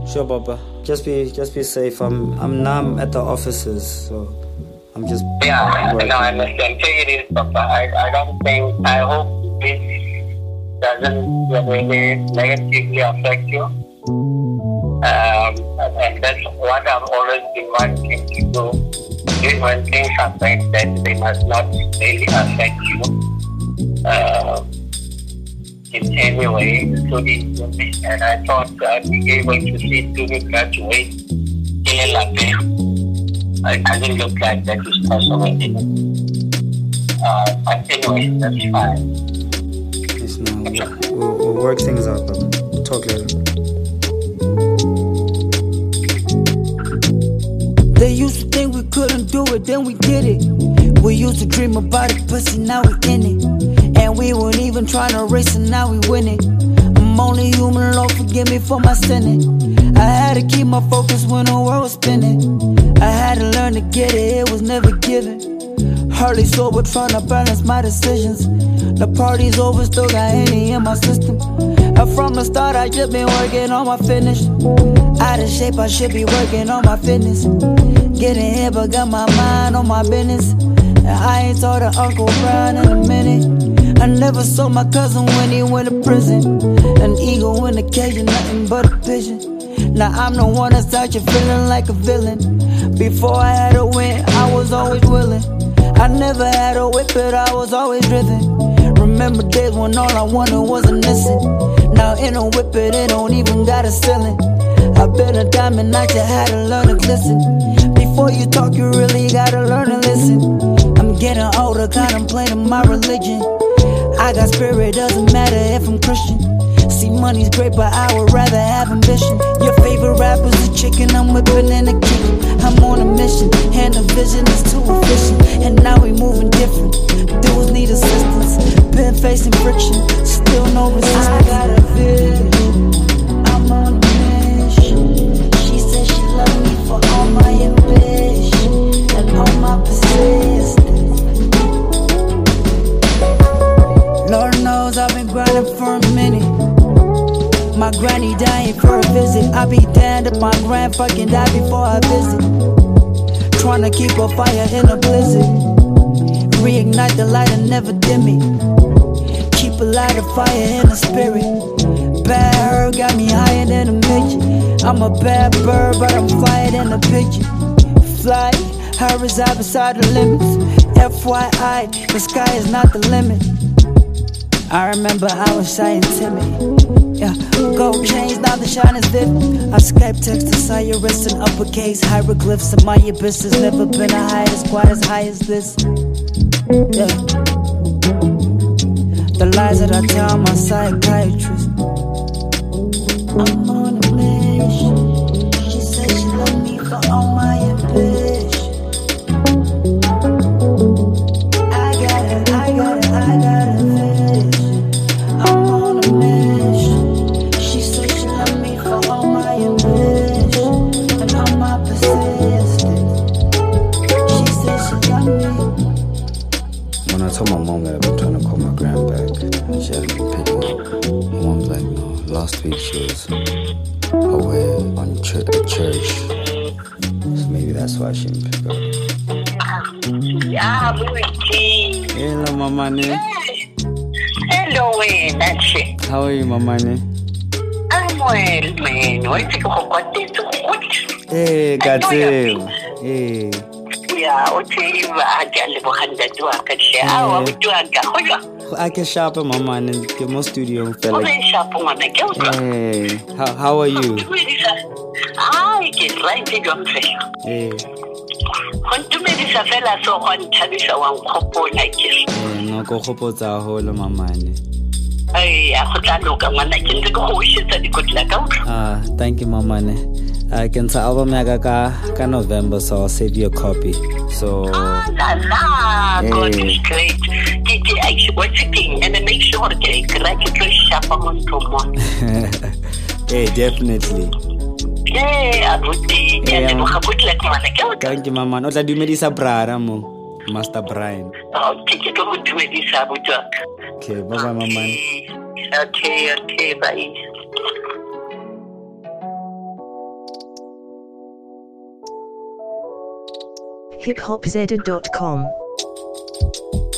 Sure, Papa. Just be safe. I'm at the offices, so I'm just. Yeah, no, I understand. Take it easy, Papa. I don't think. I hope this doesn't really negatively affect you. And that's what I've always been wanting to do. Even when things happen, that they must not really affect you in any way, including me. And I thought I'd be able to see you graduate in I didn't look like that was possible. But anyway, that's fine. Yes, no, we'll work things out, Papa. Talk later. They used to think we couldn't do it, then we did it. We used to dream about it, pussy, now we in it. And we weren't even trying to race it, now we win it. I'm only human, Lord, forgive me for my sinning. I had to keep my focus when the world was spinning. I had to learn to get it, it was never given. Hardly sober, trying to balance my decisions. The party's over, still got Henny in my system. And from the start, I just been working on my finish. Out of shape, I should be working on my fitness. Getting here, but got my mind on my business. And I ain't told the Uncle Brown in a minute. I never saw my cousin when he went to prison. An eagle in the cage and nothing but a pigeon. Now I'm the one that's out here feeling like a villain. Before I had a win, I was always willing. I never had a whip, but I was always driven. Remember days when all I wanted was a missing. Now in a whip, it don't even got a ceiling. I've been a diamond, I just had to learn to glisten. Before you talk, you really gotta learn to listen. I'm getting older, contemplating my religion. I got spirit, doesn't matter if I'm Christian. See, money's great, but I would rather have ambition. Your favorite rapper's a chicken, I'm whipping in the kitchen. I'm on a mission, and the vision is too efficient. And now we moving different, dudes need assistance. Been facing friction, still no resistance. I got a vision, I'm on a mission. She said she loved me for all my ambition and all my persistence. Lord knows I've been grinding for a minute. My granny dying for a visit. I be damned if my grand fucking die before I visit. Tryna keep a fire in a blizzard. Reignite the light and never dim it. Keep a light of fire in the spirit. Bad herb got me higher than a midget. I'm a bad bird, but I'm flyer than a pigeon. Fly, I reside beside the limits. FYI, the sky is not the limit. I remember I was shy and timid. Yeah, gold chains, now the shine is vivid. I Skype text to Cyrus in uppercase hieroglyphs. And my abyss has never been a highest, quite as high as this. Yeah. The lies that I tell my psychiatrist. I'm on a mission. She said she loved me for all my ambition. I got a vision. I'm on a mission. She said she loved me for all my ambition and all my persistence. She said she loved me. When I told my mom that I've been trying to call my grand back, she hasn't been picking up. My mom's like, no, last week she was away on church. So maybe that's why she didn't pick up. Yeah, Luigi. Hello, Mamane. Hello, Nachi. How are you, Mamane? I'm well, man. What's it called? Hey, Gatsel. Hey. Yeah, what's it I can shop at Mamane. Get my studio, fella. Hey, how are you? I get right to your face. Hey. Kontumedisa fela so go nthabisa wa nkgopola ke. No go gopotsa holo Mamane. Ai a go tla loka ngwana ke ntse go go shitsa dikotla ka utlo. Thank you Mamane. I can tell album ka November, so I'll save you a copy. So la, God is great. What's the thing? And make sure that you sharp on to one. Hey, definitely. Yeah, thank you, Mama. No, do medisa brara mo, Master Brian. Okay, do medisa bujak. Okay, bye bye, Mama. Okay, bye. hiphopzeda.com.